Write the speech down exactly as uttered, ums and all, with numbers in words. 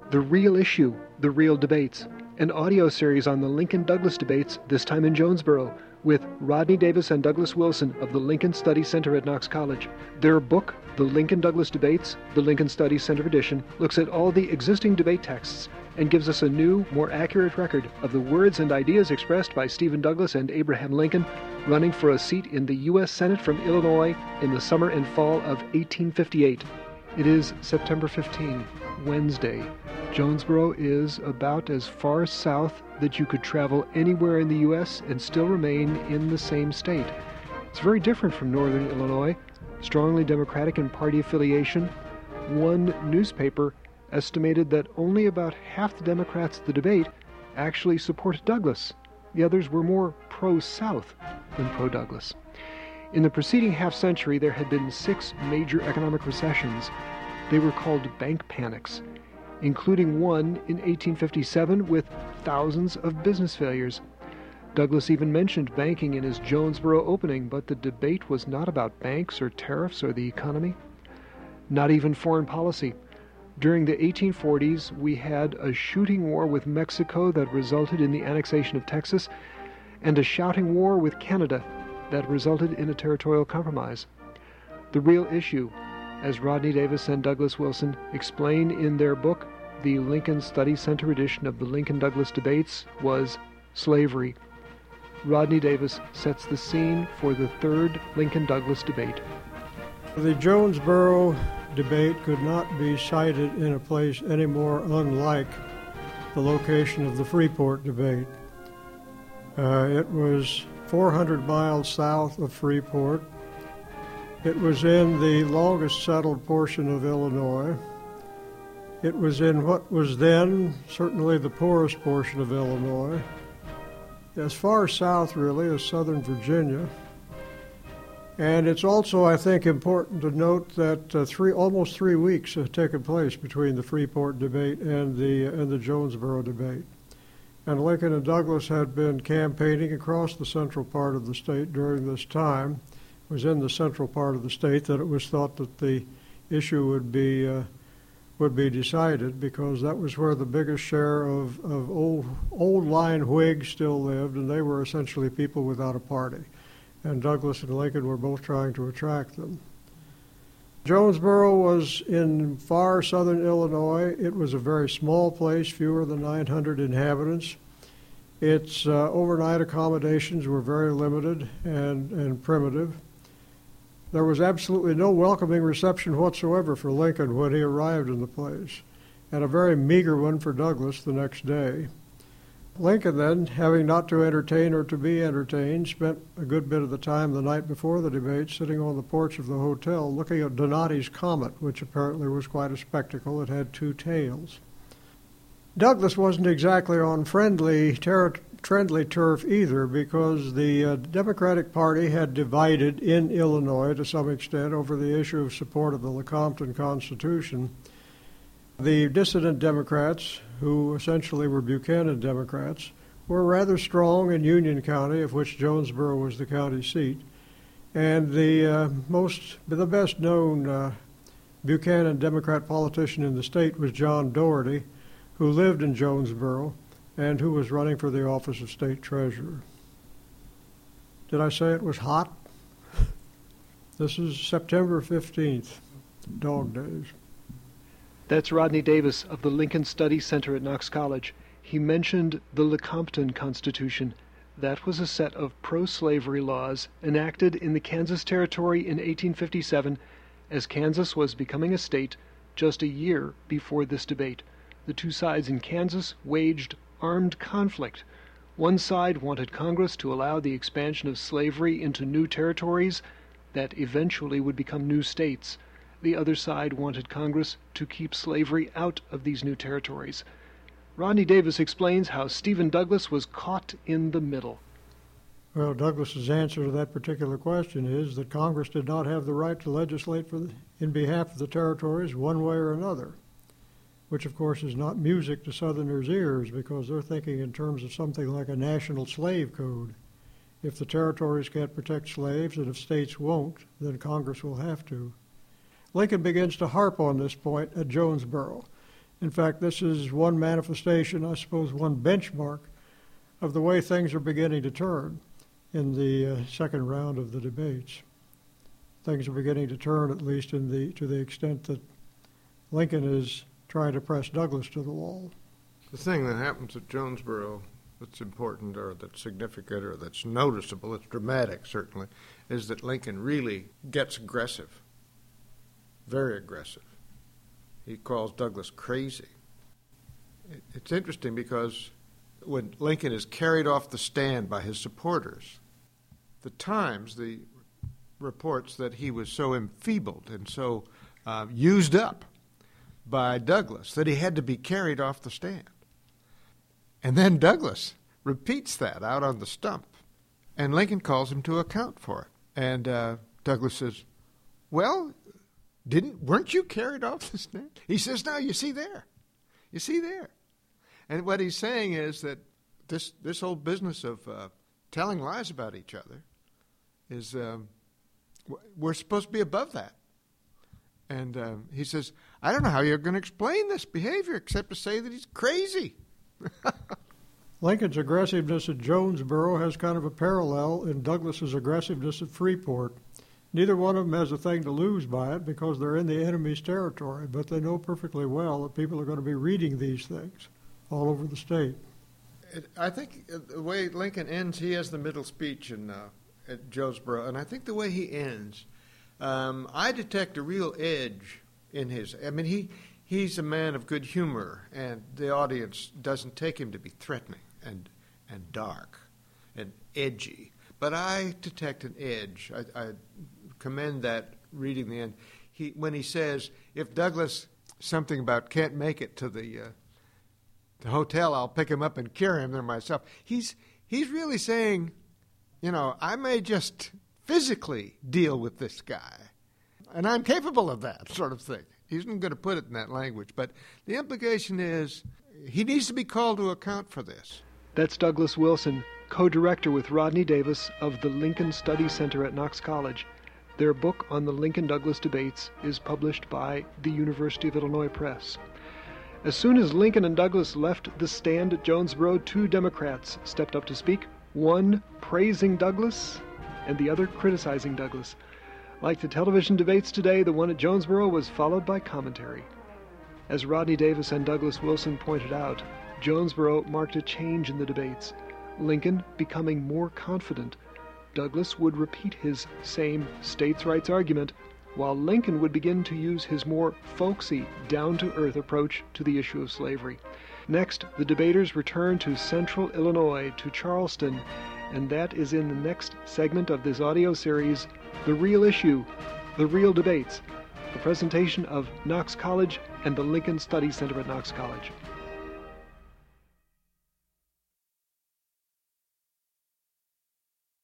The Real Issue, The Real Debates, an audio series on the Lincoln-Douglas debates, this time in Jonesboro, with Rodney Davis and Douglas Wilson of the Lincoln Study Center at Knox College. Their book, The Lincoln-Douglas Debates, the Lincoln Study Center edition, looks at all the existing debate texts and gives us a new, more accurate record of the words and ideas expressed by Stephen Douglas and Abraham Lincoln running for a seat in the U S Senate from Illinois in the summer and fall of eighteen fifty-eight. It is September fifteenth, Wednesday. Jonesboro is about as far south that you could travel anywhere in the U S and still remain in the same state. It's very different from northern Illinois, strongly Democratic in party affiliation. One newspaper estimated that only about half the Democrats at the debate actually supported Douglas. The others were more pro-South than pro-Douglas. In the preceding half-century, there had been six major economic recessions. They were called bank panics, including one in eighteen fifty-seven with thousands of business failures. Douglas even mentioned banking in his Jonesboro opening, but the debate was not about banks or tariffs or the economy, not even foreign policy. During the eighteen forties, we had a shooting war with Mexico that resulted in the annexation of Texas, and a shouting war with Canada that resulted in a territorial compromise. The real issue, as Rodney Davis and Douglas Wilson explain in their book, the Lincoln Study Center edition of the Lincoln-Douglas debates, was slavery. Rodney Davis sets the scene for the third Lincoln-Douglas debate. The Jonesboro debate could not be cited in a place any more unlike the location of the Freeport debate. Uh, it was four hundred miles south of Freeport. It was in the longest settled portion of Illinois. It was in what was then certainly the poorest portion of Illinois, as far south really as southern Virginia. And it's also, I think, important to note that uh, three, almost three weeks have taken place between the Freeport debate and the, uh, and the Jonesboro debate. And Lincoln and Douglas had been campaigning across the central part of the state during this time. It was in the central part of the state that it was thought that the issue would be uh, would be decided, because that was where the biggest share of, of old old line Whigs still lived, and they were essentially people without a party. And Douglas and Lincoln were both trying to attract them. Jonesboro was in far southern Illinois. It was a very small place, fewer than nine hundred inhabitants. Its uh, overnight accommodations were very limited and, and primitive. There was absolutely no welcoming reception whatsoever for Lincoln when he arrived in the place, and a very meager one for Douglas the next day. Lincoln then, having not to entertain or to be entertained, spent a good bit of the time the night before the debate sitting on the porch of the hotel looking at Donati's comet, which apparently was quite a spectacle. It had two tails. Douglas wasn't exactly on friendly, ter- friendly turf either, because the uh, Democratic Party had divided in Illinois to some extent over the issue of support of the Lecompton Constitution. The dissident Democrats, who essentially were Buchanan Democrats, were rather strong in Union County, of which Jonesboro was the county seat. And the uh, most, the best known uh, Buchanan Democrat politician in the state was John Doherty, who lived in Jonesboro and who was running for the office of state treasurer. Did I say it was hot? This is September fifteenth, dog days. That's Rodney Davis of the Lincoln Study Center at Knox College. He mentioned the Lecompton Constitution. That was a set of pro-slavery laws enacted in the Kansas Territory in eighteen fifty-seven, as Kansas was becoming a state just a year before this debate. The two sides in Kansas waged armed conflict. One side wanted Congress to allow the expansion of slavery into new territories that eventually would become new states. The other side wanted Congress to keep slavery out of these new territories. Rodney Davis explains how Stephen Douglas was caught in the middle. Well, Douglas's answer to that particular question is that Congress did not have the right to legislate for the, in behalf of the territories one way or another, which of course is not music to Southerners' ears, because they're thinking in terms of something like a national slave code. If the territories can't protect slaves, and if states won't, then Congress will have to. Lincoln begins to harp on this point at Jonesboro. In fact, this is one manifestation, I suppose, one benchmark of the way things are beginning to turn in the uh, second round of the debates. Things are beginning to turn, at least in the to the extent that Lincoln is trying to press Douglas to the wall. The thing that happens at Jonesboro that's important or that's significant or that's noticeable, it's dramatic certainly, is that Lincoln really gets aggressive, very aggressive. He calls Douglas crazy. It's interesting because when Lincoln is carried off the stand by his supporters, the Times, the reports that he was so enfeebled and so uh, used up by Douglas that he had to be carried off the stand. And then Douglas repeats that out on the stump, and Lincoln calls him to account for it. And uh, Douglas says, well, didn't weren't you carried off the stand? He says, no, you see there. You see there. And what he's saying is that this this whole business of uh, telling lies about each other is, um, we're supposed to be above that. And um, he says, I don't know how you're going to explain this behavior except to say that he's crazy. Lincoln's aggressiveness at Jonesboro has kind of a parallel in Douglas's aggressiveness at Freeport. Neither one of them has a thing to lose by it because they're in the enemy's territory, but they know perfectly well that people are going to be reading these things all over the state. It, I think the way Lincoln ends, he has the middle speech in, uh, at Jonesboro, and I think the way he ends, um, I detect a real edge in his. I mean, he he's a man of good humor, and the audience doesn't take him to be threatening and and dark and edgy. But I detect an edge. I, I commend that reading the end. He when he says, if Douglas something about can't make it to the uh, the hotel, I'll pick him up and carry him there myself. He's he's really saying, you know, I may just physically deal with this guy, and I'm capable of that sort of thing. He isn't going to put it in that language, but the implication is he needs to be called to account for this. That's Douglas Wilson, co-director with Rodney Davis of the Lincoln Study Center at Knox College. Their book on the Lincoln-Douglas debates is published by the University of Illinois Press. As soon as Lincoln and Douglas left the stand at Jonesboro, two Democrats stepped up to speak, one praising Douglas and the other criticizing Douglas. Like the television debates today, the one at Jonesboro was followed by commentary. As Rodney Davis and Douglas Wilson pointed out, Jonesboro marked a change in the debates. Lincoln becoming more confident. Douglas would repeat his same states' rights argument, while Lincoln would begin to use his more folksy, down-to-earth approach to the issue of slavery. Next, the debaters return to central Illinois, to Charleston, and that is in the next segment of this audio series, The Real Issue, The Real Debates, a presentation of Knox College and the Lincoln Study Center at Knox College.